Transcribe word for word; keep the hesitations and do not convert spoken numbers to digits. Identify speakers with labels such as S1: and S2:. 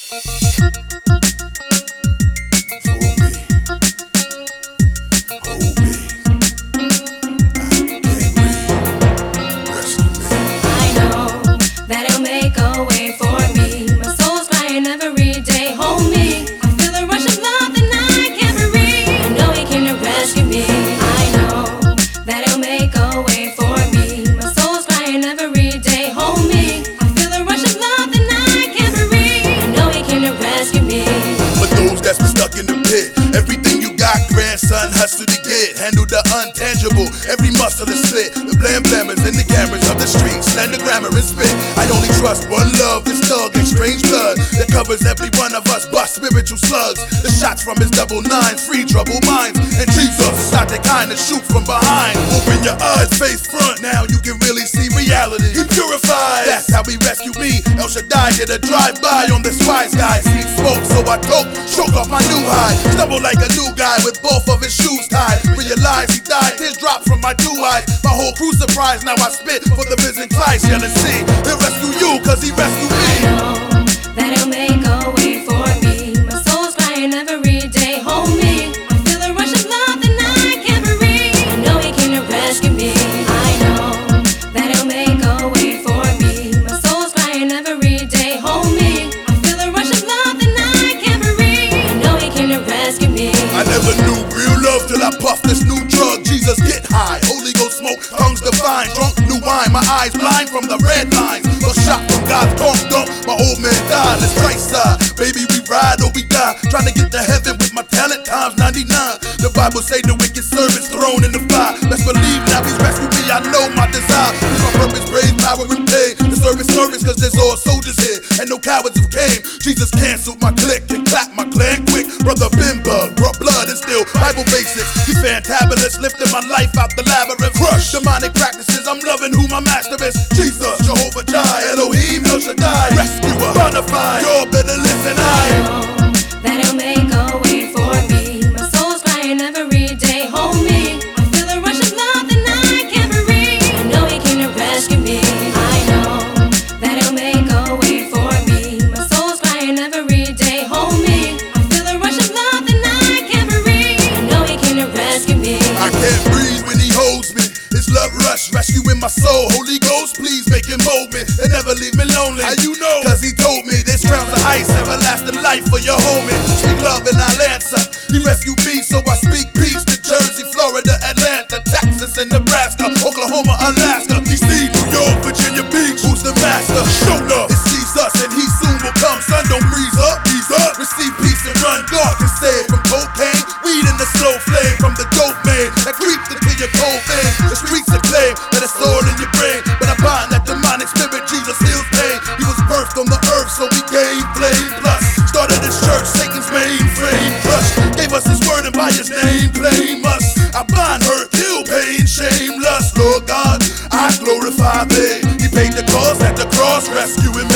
S1: Hustle to get, handle the untangible. Every muscle is split. The blam blammers and the cameras of the streets, slang the grammar and spit. I only trust one love, this thug and strange blood that covers every one of us. Bust spiritual slugs. The shots from his double nines, free troubled minds. And Jesus is not the kind that shoot from behind. Open your eyes, face front. Now you can really see reality. He purified. That's how he rescued me. El Shaddai did a drive-by on this wise guy. See smoke, so I toke, choke off my new high. Stumble like a new guy with both of his shoes tied. Realize he died, tears dropped from my two eyes. My whole crew surprised, now I spit for the risen Christ. Yell and see, he'll rescue you, cause he rescued me.
S2: I know that he'll make a way for me. My soul's crying every day, hold me. I feel a rush of love that I can't breathe. I know he came to rescue me. I know that he'll make a way for me. My soul's crying every day, hold me. I feel a rush of love that I can't breathe. I know he came to rescue me.
S1: I never knew real love till I puffed this new drug. Jesus, get high, Holy Ghost smoke, tongues divine. Drunk new wine, my eyes blind from the red lines. A shot from God's pump dump, my old man died. Let's Christ side, baby we ride or we die. Trying to get to heaven with my talent times ninety-nine. The Bible say the wicked servants thrown in the fire. Let's believe now he's rescued me, I know my desire. He's my purpose, praise, power and pain. The service, service, cause there's all soldiers here and no cowards who came. Jesus canceled my clique and clapped my clan quick. Brother Ben Bug brought blood and still Bible basics. He's fantabulous, lifting my life out the labyrinth. Crush demonic practices, I'm loving who my master is. Jesus, Jehovah Jireh, Elohim, El Shaddai, rescuer, bonafide. You're better listen, I
S2: know that he'll make a way for me. My soul's crying every day, hold me. I feel a rush of love that I can't breathe. I know he came to rescue me. I know that he'll make a way for me. My soul's crying every day, hold me. I feel a rush of love that I can't breathe. I know he came to rescue me.
S1: I can't breathe when he holds me. His love rush, rescuing my soul. Holy Ghost, please make him mold me and never leave me lonely. How you know? Cause he told me this crowns of ice, everlasting life for your homie. Speak love and I'll answer. He rescued me, so I speak peace to Jersey, Florida, Atlanta, Texas, and Nebraska, Oklahoma, Alaska, D C, New York, Virginia Beach. Who's the master? Show love. It's Jesus and he soon will come. Son, don't breeze up, breeze up. Receive peace and run. God can save from cocaine, weed in the slow flame, from the dope man that creeps into your cold vein. The streets acclaim that it's all in your brain, but I bind that demonic spirit. Jesus heals pain. He was birthed on the earth, so we gave flame. Plus, started his church, Satan's mainframe. Crush, gave us his word and by his name claim us. I bind hurt, heal pain, shame, lust. Lord God, I glorify thee. He paid the cost at the cross, rescuing